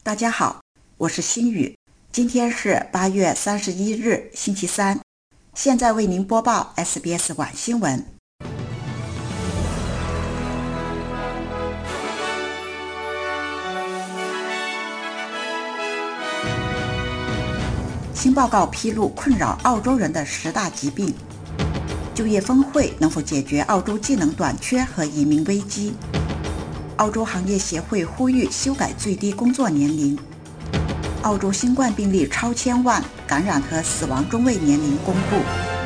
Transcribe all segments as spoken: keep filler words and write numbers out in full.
大家好，我是心雨，今天是八月三十一日，星期三。现在为您播报 S B S 晚新闻。新报告披露困扰澳洲人的十大疾病。就业峰会能否解决澳洲技能短缺和移民危机？澳洲行业协会呼吁修改最低工作年龄。澳洲新冠病例超千万，感染和死亡中位年龄公布。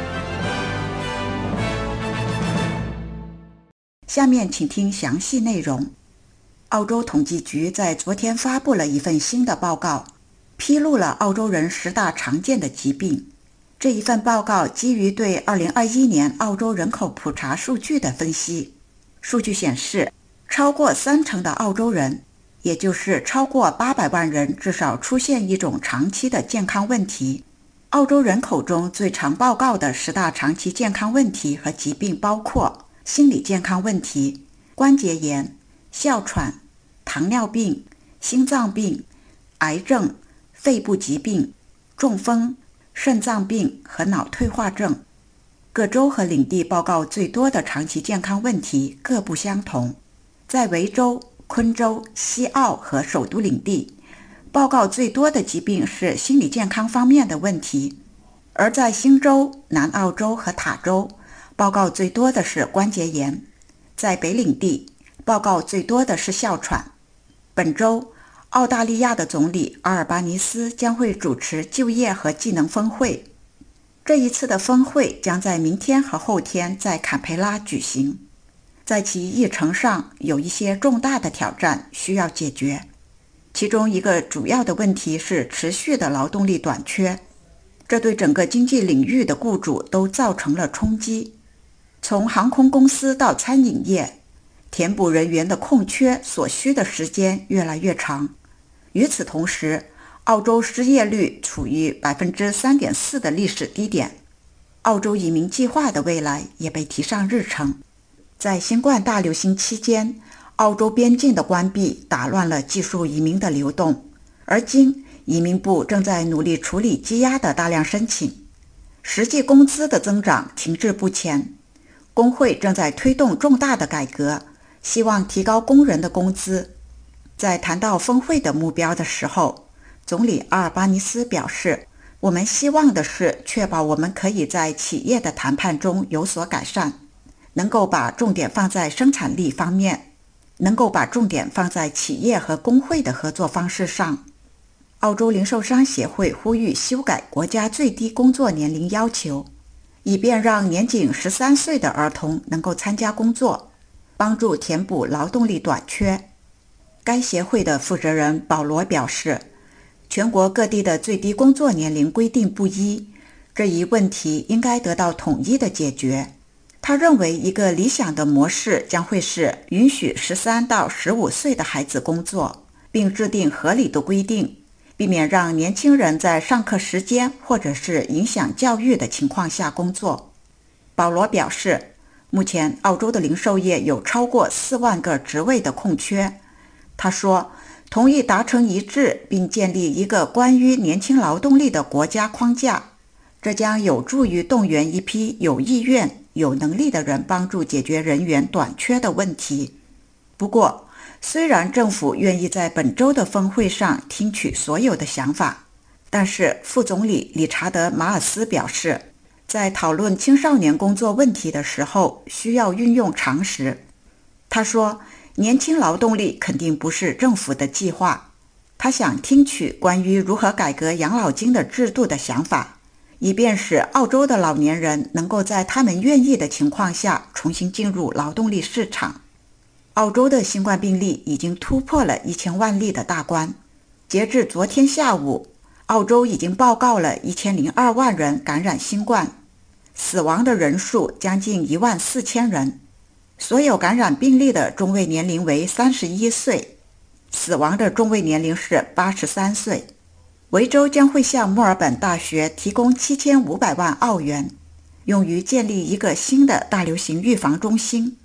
下面请听详细内容。澳洲统计局在昨天发布了一份新的报告，披露了澳洲人十大常见的疾病。这一份报告基于对二零二一年澳洲人口普查数据的分析。数据显示，超过三成的澳洲人，也就是超过八百万人，至少出现一种长期的健康问题。澳洲人口中最常报告的十大长期健康问题和疾病包括心理健康问题、关节炎、哮喘、糖尿病、心脏病、癌症、肺部疾病、中风、肾脏病和脑退化症。各州和领地报告最多的长期健康问题各不相同。在维州、昆州、西澳和首都领地，报告最多的疾病是心理健康方面的问题，而在新州、南澳洲和塔州，报告最多的是关节炎。在北领地，报告最多的是哮喘。本周，澳大利亚的总理阿尔巴尼斯将会主持就业和技能峰会。这一次的峰会将在明天和后天在坎培拉举行。在其议程上有一些重大的挑战需要解决，其中一个主要的问题是持续的劳动力短缺，这对整个经济领域的雇主都造成了冲击。从航空公司到餐饮业，填补人员的空缺所需的时间越来越长。与此同时，澳洲失业率处于 百分之三点四 的历史低点。澳洲移民计划的未来也被提上日程。在新冠大流行期间，澳洲边境的关闭打乱了技术移民的流动，而今移民部正在努力处理积压的大量申请。实际工资的增长停滞不前，工会正在推动重大的改革，希望提高工人的工资。在谈到峰会的目标的时候，总理阿尔巴尼斯表示，我们希望的是确保我们可以在企业的谈判中有所改善，能够把重点放在生产力方面，能够把重点放在企业和工会的合作方式上。澳洲零售商协会呼吁修改国家最低工作年龄要求，以便让年仅十三岁的儿童能够参加工作，帮助填补劳动力短缺。该协会的负责人保罗表示，全国各地的最低工作年龄规定不一，这一问题应该得到统一的解决。他认为一个理想的模式将会是允许十三到十五岁的孩子工作，并制定合理的规定，避免让年轻人在上课时间或者是影响教育的情况下工作。保罗表示，目前澳洲的零售业有超过四万个职位的空缺。他说，同意达成一致并建立一个关于年轻劳动力的国家框架，这将有助于动员一批有意愿、有能力的人帮助解决人员短缺的问题。不过，虽然政府愿意在本周的峰会上听取所有的想法，但是副总理理查德·马尔斯表示，在讨论青少年工作问题的时候需要运用常识。他说，年轻劳动力肯定不是政府的计划。他想听取关于如何改革养老金的制度的想法，以便使澳洲的老年人能够在他们愿意的情况下重新进入劳动力市场。澳洲的新冠病例已经突破了一千万例的大关。截至昨天下午，澳洲已经报告了一千零二万人感染新冠，死亡的人数将近一万四千人。所有感染病例的中位年龄为三十一岁，死亡的中位年龄是八十三岁。维州将会向墨尔本大学提供七千五百万澳元，用于建立一个新的大流行预防中心。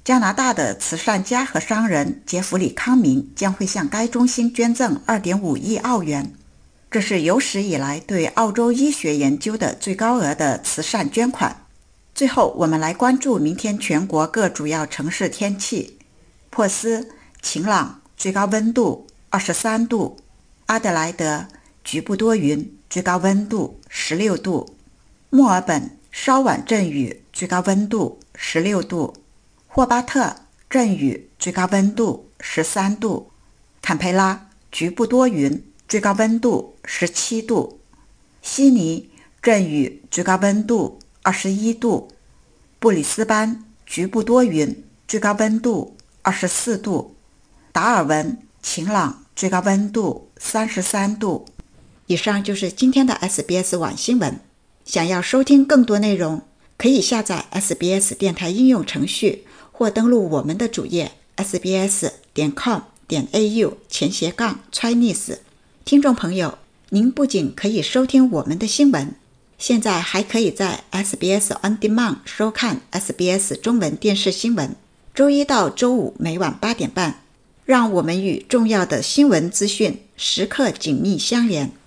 加拿大的慈善家和商人杰弗里·康明将会向该中心捐赠 二点五亿澳元，这是有史以来对澳洲医学研究的最高额的慈善捐款。最后，我们来关注明天全国各主要城市天气。珀斯晴朗，最高温度二十三度；阿德莱德局部多云，最高温度十六度；墨尔本稍晚阵雨，最高温度十六度；霍巴特阵雨，最高温度十三度；坎培拉局部多云，最高温度十七度；悉尼阵雨，最高温度二十一度；布里斯班局部多云，最高温度二十四度；达尔文晴朗，最高温度三十三度。以上就是今天的 S B S 网新闻。想要收听更多内容，可以下载 S B S 电台应用程序，或登录我们的主页 s b s 点 com 点 a u 前斜杠 Chinese。听众朋友，您不仅可以收听我们的新闻，现在还可以在 S B S On Demand 收看 S B S 中文电视新闻，周一到周五每晚八点半，让我们与重要的新闻资讯时刻紧密相连。